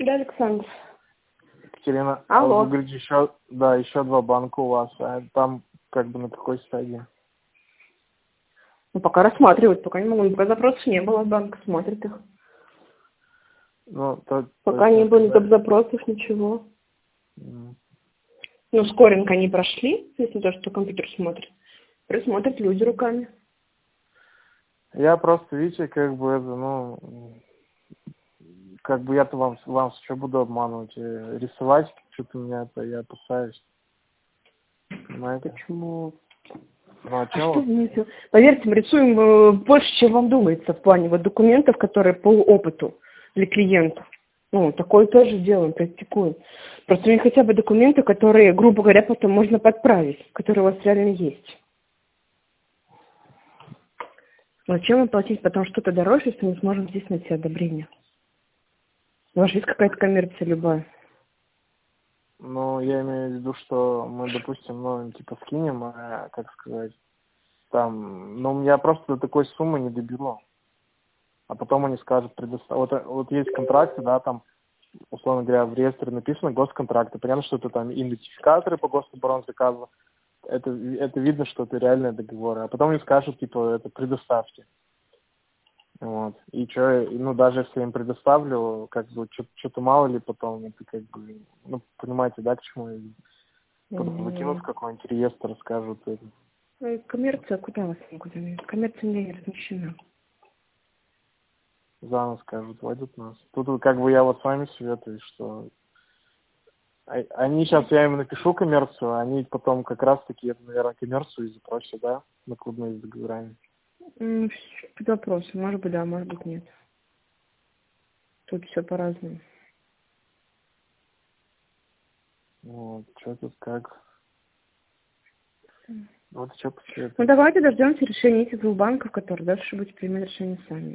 Да, Александр. Екатерина, Алло. вы говорите, еще 2 банка у вас, а там как бы на какой стадии? Ну, пока рассматривают, пока не могу, пока запросов не было, банк смотрит их. Ну, пока не было доп. Запросов, ничего. Ну, скоринг они прошли, если то, что компьютер смотрит. Присмотрят люди руками. Я просто, видите, как бы я-то вам что буду обманывать, рисовать что-то меня это, я опасаюсь. Понимаете? Почему? Ну, а что вы? Поверьте, мы рисуем больше, чем вам думается, в плане вот документов, которые по опыту для клиентов. Ну, такое тоже делаем, практикуем. Просто у них хотя бы документы, которые, грубо говоря, потом можно подправить, которые у вас реально есть. Зачем вам платить потом что-то дороже, если мы сможем здесь найти одобрение? У вас есть какая-то коммерция любая? Ну, я имею в виду, что мы, допустим, скинем, как сказать, там, я просто до такой суммы не доберу. А потом они скажут, вот есть контракты, да, там, условно говоря, в реестре написано госконтракты. Понятно, что это там идентификаторы по гособоронзаказу. Это видно, что это реальные договоры. А потом они скажут, это предоставьте. Вот. И даже если я им предоставлю, что-то мало ли потом, это понимаете, да, к чему я потом закинут в какой-нибудь реестр, скажут это. Коммерция, куда вас могут заменить? Коммерция не размещена. Заново скажут, вводят нас. Тут я вот с вами советую, что они сейчас, я им напишу коммерцию, они потом как раз-таки, наверное, коммерцию и запросят, да, накладные с договорами. Под вопросом, может быть, да, может быть, нет. Тут все по-разному. Вот, что тут как. Вот что посоветую. Ну, давайте дождемся решения этих 2 банков, которые дальше будете принимать решение сами.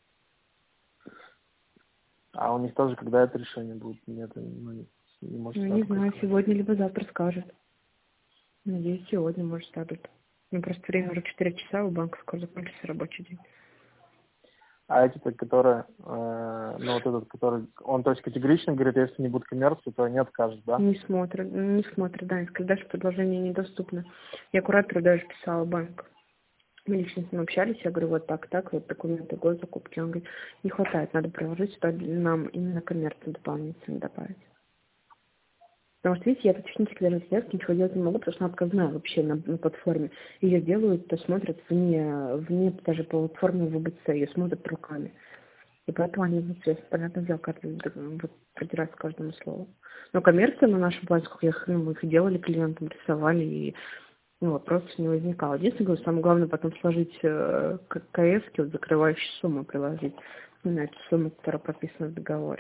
А у них тоже, когда это решение будет? Нет, не может не знаю, сегодня либо завтра скажет. Надеюсь, сегодня, может, скажут. Просто время уже 4 часа, у банка скоро закончится рабочий день. А эти, которые, который, он, то есть, категорично говорит, если не будет коммерции, то не откажет, да? Не смотрят, да, и сказать, дальше предложение недоступно. Я куратору даже писала банк. Мы лично с ним общались, я говорю, вот так, вот документы госзакупки. Он говорит, не хватает, надо приложить сюда нам именно коммерцию дополнительно добавить. Потому что, видите, я технически даже ничего делать не могу, потому что она отказная вообще на платформе. Ее делают, то смотрят вне даже по платформе ВБЦ, ее смотрят руками. И поэтому они неизвестно, понятное дело, как продираться к каждому слову. Но коммерция на нашем плане, сколько мы их делали клиентам, рисовали, и вопросов не возникало. Единственное, говорю, самое главное потом сложить КС-ки, закрывающие сумму приложить на эту сумму, которая прописана в договоре.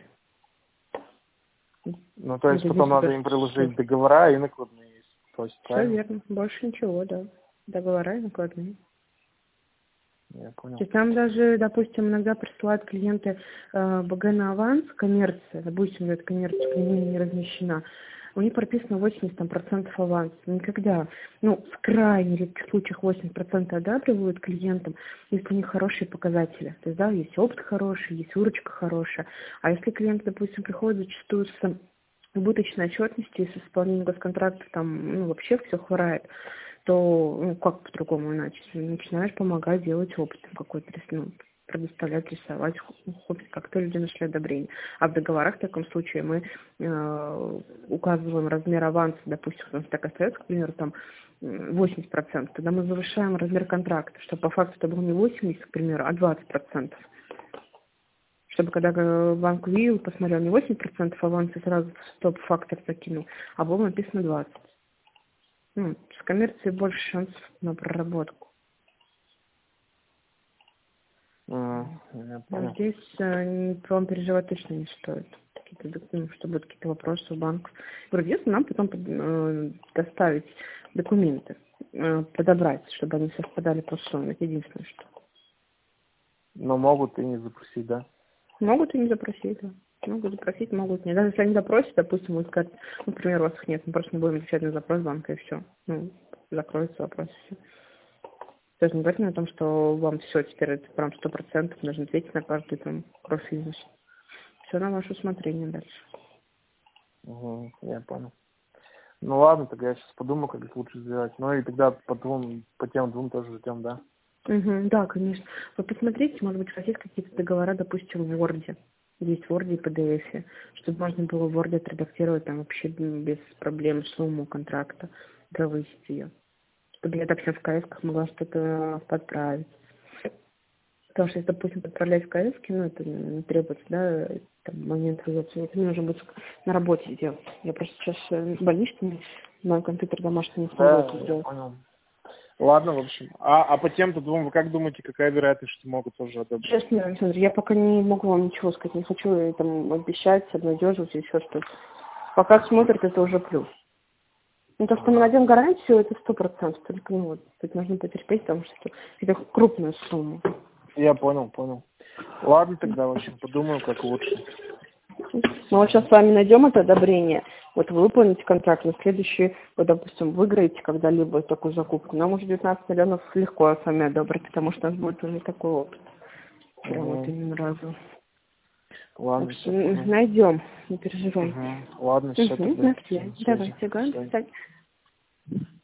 Ну, то есть потом надо им приложить договора и накладные. Все верно. Больше ничего, да. Договора и накладные. Я понял. То есть нам даже, допустим, иногда присылают клиенты БГ на аванс, коммерция, допустим, эта коммерция не размещена. У них прописано 80% аванс. Никогда, в крайне редких случаях 80% одабривают клиентам, если у них хорошие показатели. То есть, да, есть опыт хороший, есть выручка хорошая. А если клиент, допустим, приходит зачастую с убыточной отчетностью, с исполнением госконтрактов, там, вообще все хворает, то, как по-другому иначе? Начинаешь помогать делать опыт какой-то, предоставлять, рисовать, хоть как-то люди нашли одобрение. А в договорах в таком случае мы указываем размер аванса, допустим, у нас так остается, к примеру, 80%, тогда мы завышаем размер контракта, чтобы по факту это было не 80%, к примеру, а 20%. Чтобы когда банк увидел, посмотрел не 80% аванса, сразу в стоп-фактор закинул, а было написано 20%. С коммерцией больше шансов на проработку. Здесь вам переживать точно не стоит. Что будут какие-то вопросы у банков. Если нам потом доставить документы, подобрать, чтобы они совпадали по сумме. Это единственное, что. Но могут и не запросить, да? Могут и не запросить, да. Могут запросить, могут нет. Даже если они запросят, допустим, будут сказать, например, у вас их нет, мы просто не будем отвечать на запрос банка, и все. Закроется вопрос, и все. То есть не говорит о том, что вам все, теперь это прям 100% нужно ответить на каждый профиль. Все на ваше усмотрение дальше. Угу, я понял. Ну ладно, тогда я сейчас подумаю, как их лучше сделать. Ну и тогда по тем двум тоже ждем, да? Угу, да, конечно. Вы посмотрите, может быть, у вас есть какие-то договора, допустим, в Word. Есть в Word и PDF, чтобы можно было в Word отредактировать там вообще без проблем сумму контракта, завысить ее. Чтобы я так все в КС могла что-то подправить. Потому что если, допустим, подправлять в КС, ну, это не требуется, да, там, момент реализации. Это мне нужно будет на работе сделать. Я просто сейчас с больничными, мой компьютер домашний не смогу это Я сделать. понял. Ладно, в общем. А по тем-то двум, вы как думаете, какая вероятность, что могут тоже одобрить? Честно, Александр, я пока не могу вам ничего сказать, не хочу там обещать, обнадеживать или еще что-то. Пока смотрят, это уже плюс. Ну, то, что мы найдем гарантию, это 100%. Только, ну, вот, тут нужно потерпеть, потому что это крупная сумма. Я понял. Ладно тогда, в общем, подумаю, как лучше. Мы вот сейчас с вами найдем это одобрение. Вот вы выполните контракт, на следующий, вы, допустим, выиграете когда-либо такую закупку. Нам уже 19 миллионов легко с вами одобрить, потому что у нас будет уже такой опыт. Прям вот именно разу. Ладно, Так все, что понял. найдем, не переживайте. Ладно, все, тогда. На связи. Давайте, До свидания. говорим.